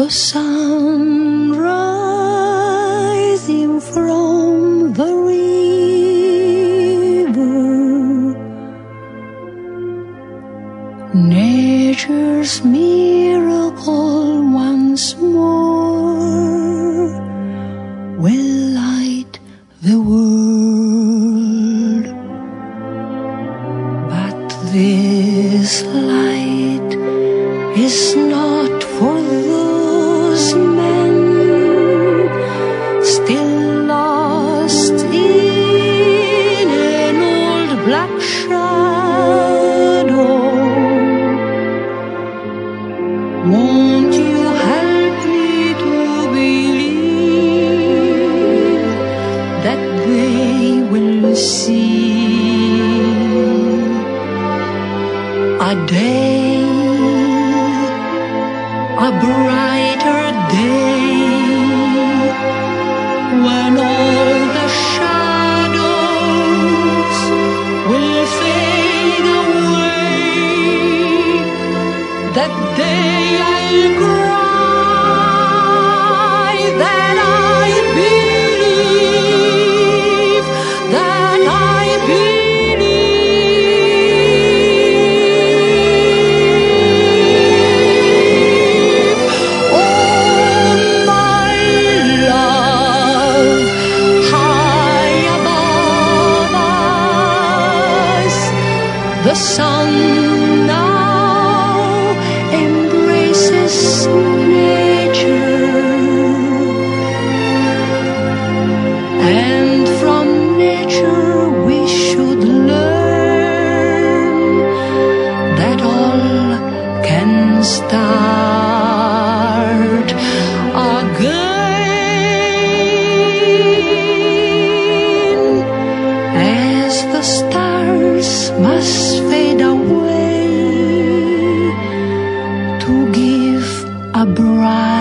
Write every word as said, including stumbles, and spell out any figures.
the sun rising from the river, nature's miracle once more will light the world. But this light is not for those men still lost in an old black shadow. Won't you help me to believe that they will see a day, a brighter day, when all the shadows will fade away? That day I'll cry that I believe, that I believe. Oh, my love, high above us, the sun now embraces nature, and from nature we should learn that all can start again, as the stars must fade away to give a bright